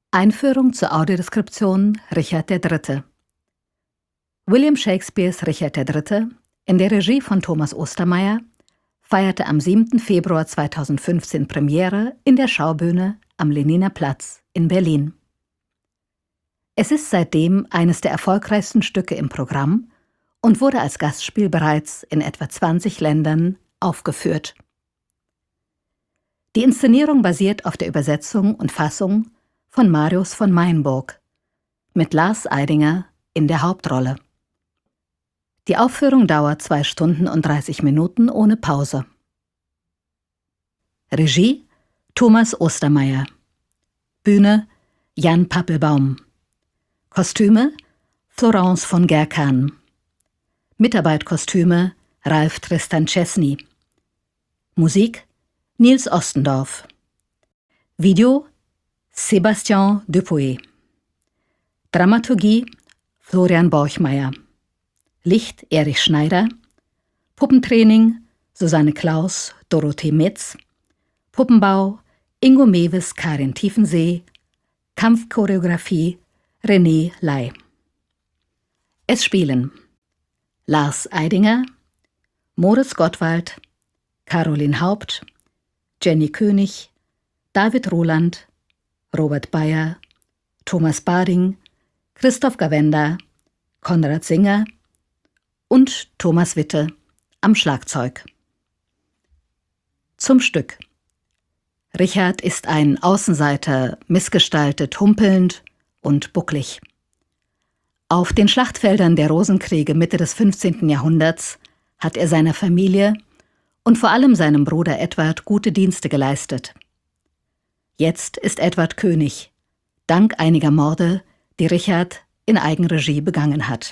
Einführung zur Audiodeskription Richard III. William Shakespeares Richard III. In der Regie von Thomas Ostermeier feierte am 7. Februar 2015 Premiere in der Schaubühne am Lehniner Platz in Berlin. Es ist seitdem eines der erfolgreichsten Stücke im Programm und wurde als Gastspiel bereits in etwa 20 Ländern aufgeführt. Die Inszenierung basiert auf der Übersetzung und Fassung von Marius von Meinburg mit Lars Eidinger in der Hauptrolle. Die Aufführung dauert 2 Stunden und 30 Minuten ohne Pause. Regie Thomas Ostermeier. Bühne Jan Pappelbaum. Kostüme Florence von Gerkan. Mitarbeitkostüme Ralf Tristan Czesny. Musik Nils Ostendorf. Video Sébastien Dupuy. Dramaturgie Florian Borchmeier. Licht Erich Schneider. Puppentraining Susanne Klaus, Dorothee Metz. Puppenbau Ingo Mewes, Karin Tiefensee. Kampfchoreografie René Ley. Es spielen Lars Eidinger, Moritz Gottwald, Caroline Haupt, Jenny König, David Roland, Robert Bayer, Thomas Bading, Christoph Gawenda, Konrad Singer und Thomas Witte am Schlagzeug. Zum Stück. Richard ist ein Außenseiter, missgestaltet, humpelnd und bucklig. Auf den Schlachtfeldern der Rosenkriege Mitte des 15. Jahrhunderts hat er seiner Familie und vor allem seinem Bruder Edward gute Dienste geleistet. Jetzt ist Edward König, dank einiger Morde, die Richard in Eigenregie begangen hat.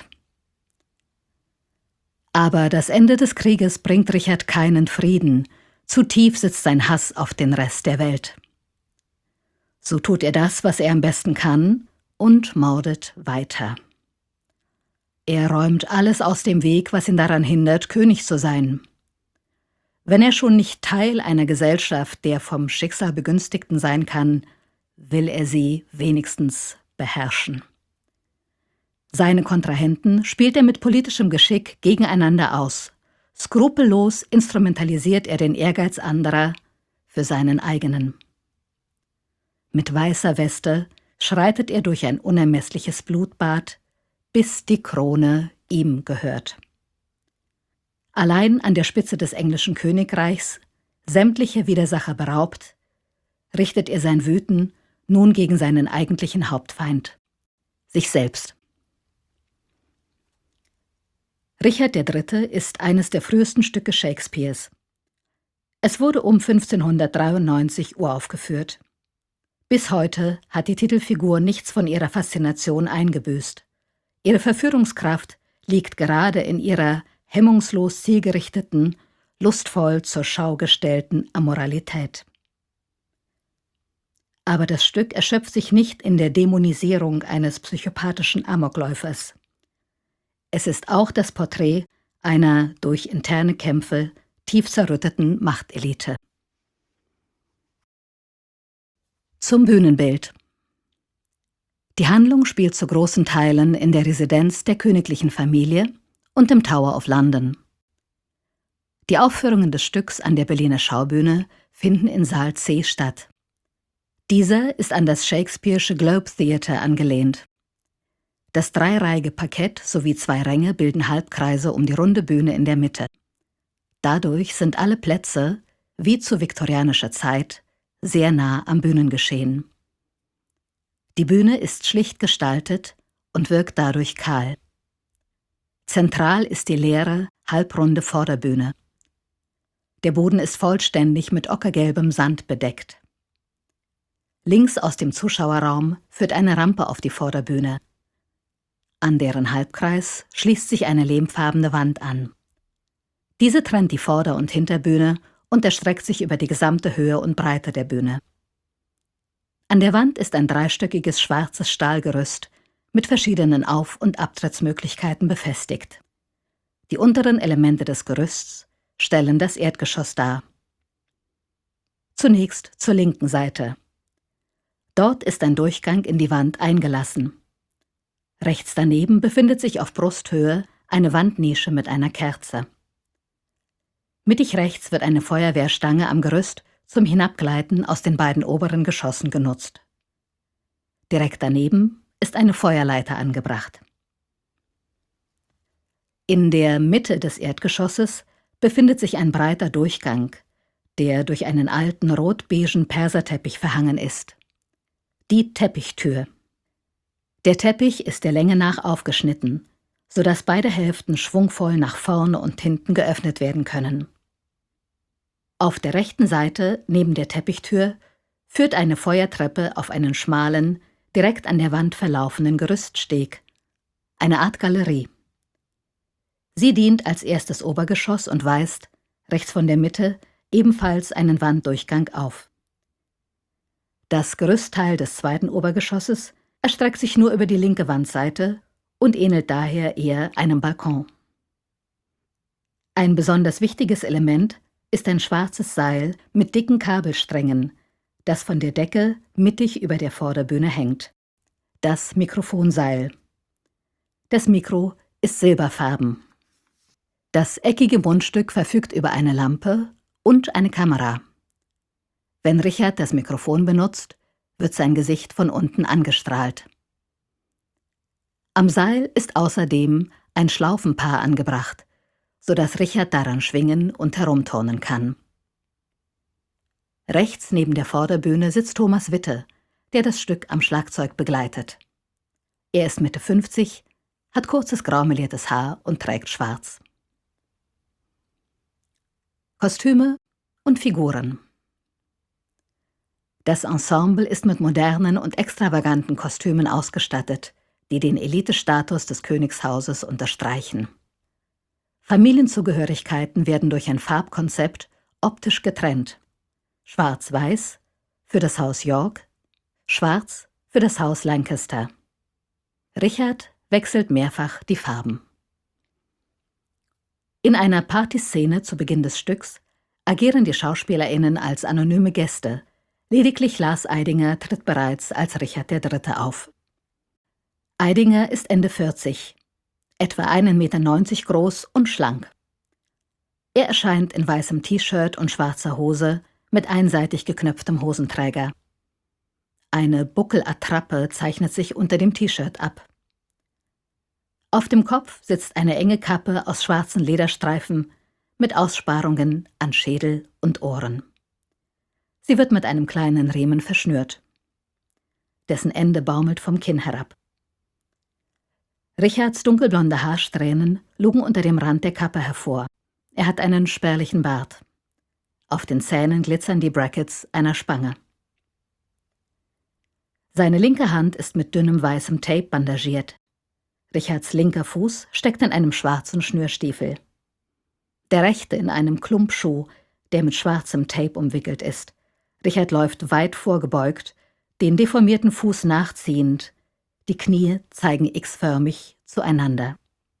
Aber das Ende des Krieges bringt Richard keinen Frieden, zu tief sitzt sein Hass auf den Rest der Welt. So tut er das, was er am besten kann, und mordet weiter. Er räumt alles aus dem Weg, was ihn daran hindert, König zu sein. Wenn er schon nicht Teil einer Gesellschaft der vom Schicksal Begünstigten sein kann, will er sie wenigstens beherrschen. Seine Kontrahenten spielt er mit politischem Geschick gegeneinander aus. Skrupellos instrumentalisiert er den Ehrgeiz anderer für seinen eigenen. Mit weißer Weste schreitet er durch ein unermessliches Blutbad, bis die Krone ihm gehört. Allein an der Spitze des englischen Königreichs, sämtliche Widersacher beraubt, richtet er sein Wüten nun gegen seinen eigentlichen Hauptfeind, sich selbst. Richard III. Ist eines der frühesten Stücke Shakespeares. Es wurde um 1593 uraufgeführt. Bis heute hat die Titelfigur nichts von ihrer Faszination eingebüßt. Ihre Verführungskraft liegt gerade in ihrer hemmungslos zielgerichteten, lustvoll zur Schau gestellten Amoralität. Aber das Stück erschöpft sich nicht in der Dämonisierung eines psychopathischen Amokläufers. Es ist auch das Porträt einer durch interne Kämpfe tief zerrütteten Machtelite. Zum Bühnenbild. Die Handlung spielt zu großen Teilen in der Residenz der königlichen Familie und im Tower of London. Die Aufführungen des Stücks an der Berliner Schaubühne finden in Saal C statt. Dieser ist an das Shakespeare'sche Globe Theatre angelehnt. Das dreireihige Parkett sowie 2 Ränge bilden Halbkreise um die runde Bühne in der Mitte. Dadurch sind alle Plätze, wie zu viktorianischer Zeit, sehr nah am Bühnengeschehen. Die Bühne ist schlicht gestaltet und wirkt dadurch kahl. Zentral ist die leere, halbrunde Vorderbühne. Der Boden ist vollständig mit ockergelbem Sand bedeckt. Links aus dem Zuschauerraum führt eine Rampe auf die Vorderbühne. An deren Halbkreis schließt sich eine lehmfarbene Wand an. Diese trennt die Vorder- und Hinterbühne und erstreckt sich über die gesamte Höhe und Breite der Bühne. An der Wand ist ein dreistöckiges schwarzes Stahlgerüst mit verschiedenen Auf- und Abtrittsmöglichkeiten befestigt. Die unteren Elemente des Gerüsts stellen das Erdgeschoss dar. Zunächst zur linken Seite. Dort ist ein Durchgang in die Wand eingelassen. Rechts daneben befindet sich auf Brusthöhe eine Wandnische mit einer Kerze. Mittig rechts wird eine Feuerwehrstange am Gerüst zum Hinabgleiten aus den beiden oberen Geschossen genutzt. Direkt daneben ist eine Feuerleiter angebracht. In der Mitte des Erdgeschosses befindet sich ein breiter Durchgang, der durch einen alten rot-beigen Perserteppich verhangen ist. Die Teppichtür. Der Teppich ist der Länge nach aufgeschnitten, sodass beide Hälften schwungvoll nach vorne und hinten geöffnet werden können. Auf der rechten Seite, neben der Teppichtür, führt eine Feuertreppe auf einen schmalen, direkt an der Wand verlaufenden Gerüststeg, eine Art Galerie. Sie dient als erstes Obergeschoss und weist, rechts von der Mitte, ebenfalls einen Wanddurchgang auf. Das Gerüstteil des zweiten Obergeschosses erstreckt sich nur über die linke Wandseite und ähnelt daher eher einem Balkon. Ein besonders wichtiges Element ist ein schwarzes Seil mit dicken Kabelsträngen, das von der Decke mittig über der Vorderbühne hängt. Das Mikrofonseil. Das Mikro ist silberfarben. Das eckige Mundstück verfügt über eine Lampe und eine Kamera. Wenn Richard das Mikrofon benutzt, wird sein Gesicht von unten angestrahlt. Am Seil ist außerdem ein Schlaufenpaar angebracht, sodass Richard daran schwingen und herumturnen kann. Rechts neben der Vorderbühne sitzt Thomas Witte, der das Stück am Schlagzeug begleitet. Er ist Mitte 50, hat kurzes graumeliertes Haar und trägt schwarz. Kostüme und Figuren. Das Ensemble ist mit modernen und extravaganten Kostümen ausgestattet, die den Elitestatus des Königshauses unterstreichen. Familienzugehörigkeiten werden durch ein Farbkonzept optisch getrennt. Schwarz-Weiß für das Haus York, Schwarz für das Haus Lancaster. Richard wechselt mehrfach die Farben. In einer Partyszene zu Beginn des Stücks agieren die SchauspielerInnen als anonyme Gäste. Lediglich Lars Eidinger tritt bereits als Richard III. Auf. Eidinger ist Ende 40, etwa 1,90 Meter groß und schlank. Er erscheint in weißem T-Shirt und schwarzer Hose mit einseitig geknöpftem Hosenträger. Eine Buckelattrappe zeichnet sich unter dem T-Shirt ab. Auf dem Kopf sitzt eine enge Kappe aus schwarzen Lederstreifen mit Aussparungen an Schädel und Ohren. Sie wird mit einem kleinen Riemen verschnürt. Dessen Ende baumelt vom Kinn herab. Richards dunkelblonde Haarsträhnen lugen unter dem Rand der Kappe hervor. Er hat einen spärlichen Bart. Auf den Zähnen glitzern die Brackets einer Spange. Seine linke Hand ist mit dünnem weißem Tape bandagiert. Richards linker Fuß steckt in einem schwarzen Schnürstiefel. Der rechte in einem Klumpschuh, der mit schwarzem Tape umwickelt ist. Richard läuft weit vorgebeugt, den deformierten Fuß nachziehend. Die Knie zeigen x-förmig zueinander.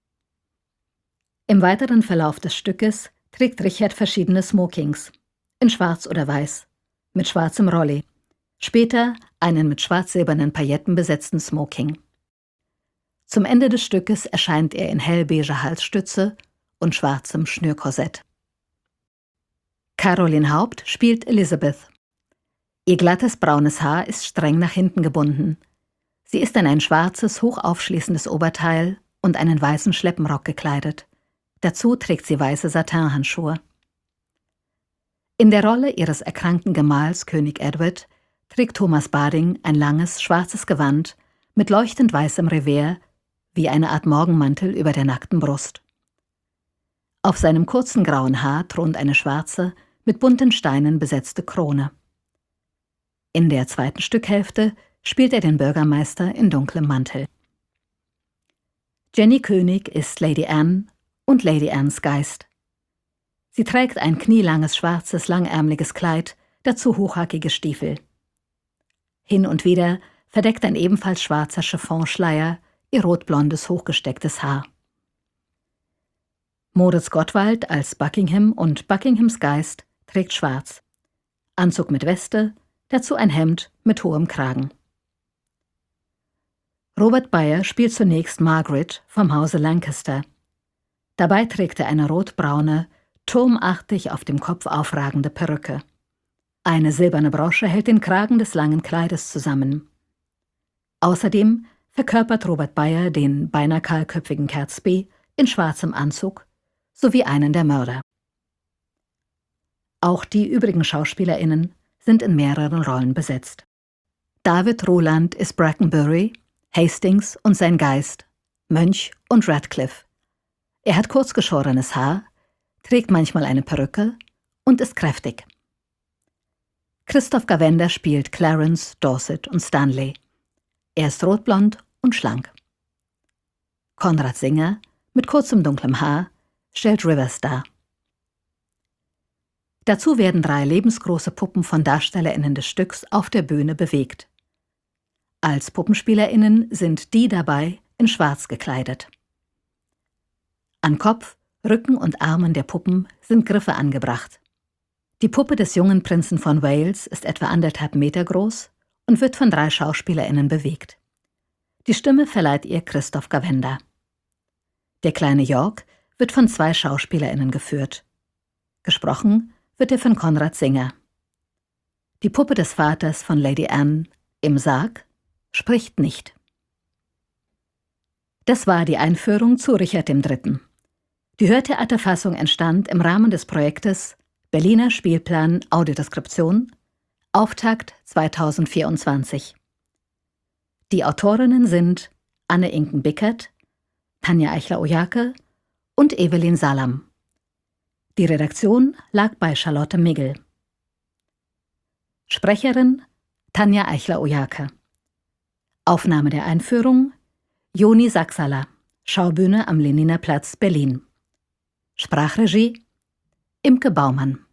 Im weiteren Verlauf des Stückes trägt Richard verschiedene Smokings, in schwarz oder weiß, mit schwarzem Rolli, später einen mit schwarz-silbernen Pailletten besetzten Smoking. Zum Ende des Stückes erscheint er in hellbeiger Halsstütze und schwarzem Schnürkorsett. Caroline Haupt spielt Elizabeth. Ihr glattes braunes Haar ist streng nach hinten gebunden. Sie ist in ein schwarzes, hochaufschließendes Oberteil und einen weißen Schleppenrock gekleidet. Dazu trägt sie weiße Satinhandschuhe. In der Rolle ihres erkrankten Gemahls König Edward trägt Thomas Bading ein langes, schwarzes Gewand mit leuchtend weißem Revers, wie eine Art Morgenmantel über der nackten Brust. Auf seinem kurzen grauen Haar thront eine schwarze, mit bunten Steinen besetzte Krone. In der zweiten Stückhälfte spielt er den Bürgermeister in dunklem Mantel. Jenny König ist Lady Anne und Lady Annes Geist. Sie trägt ein knielanges schwarzes, langärmeliges Kleid, dazu hochhackige Stiefel. Hin und wieder verdeckt ein ebenfalls schwarzer Chiffonschleier ihr rotblondes, hochgestecktes Haar. Moritz Gottwald als Buckingham und Buckinghams Geist trägt schwarz. Anzug mit Weste, dazu ein Hemd mit hohem Kragen. Robert Beyer spielt zunächst Margaret vom Hause Lancaster. Dabei trägt er eine rotbraune, turmartig auf dem Kopf aufragende Perücke. Eine silberne Brosche hält den Kragen des langen Kleides zusammen. Außerdem verkörpert Robert Beyer den beinahe kahlköpfigen Catesby in schwarzem Anzug sowie einen der Mörder. Auch die übrigen SchauspielerInnen sind in mehreren Rollen besetzt. David Roland ist Brackenbury, Hastings und sein Geist, Mönch und Radcliffe. Er hat kurzgeschorenes Haar, trägt manchmal eine Perücke und ist kräftig. Christoph Gawenda spielt Clarence, Dorset und Stanley. Er ist rotblond und schlank. Konrad Singer, mit kurzem dunklem Haar, stellt Rivers dar. Dazu werden 3 lebensgroße Puppen von DarstellerInnen des Stücks auf der Bühne bewegt. Als PuppenspielerInnen sind die dabei in Schwarz gekleidet. An Kopf, Rücken und Armen der Puppen sind Griffe angebracht. Die Puppe des jungen Prinzen von Wales ist etwa 1,5 Meter groß und wird von 3 SchauspielerInnen bewegt. Die Stimme verleiht ihr Christoph Gawenda. Der kleine York wird von 2 SchauspielerInnen geführt. Gesprochen wird er von Konrad Singer. Die Puppe des Vaters von Lady Anne im Sarg spricht nicht. Das war die Einführung zu Richard III. Die Hörtheaterfassung entstand im Rahmen des Projektes Berliner Spielplan Audiodeskription, Auftakt 2024. Die Autorinnen sind Anne Inken-Bickert, Tanja Eichler-Ojake und Evelyn Salam. Die Redaktion lag bei Charlotte Migl. Sprecherin Tanja Eichler-Ojake. Aufnahme der Einführung Joni Saxala, Schaubühne am Leniner Platz, Berlin. Sprachregie Imke Baumann.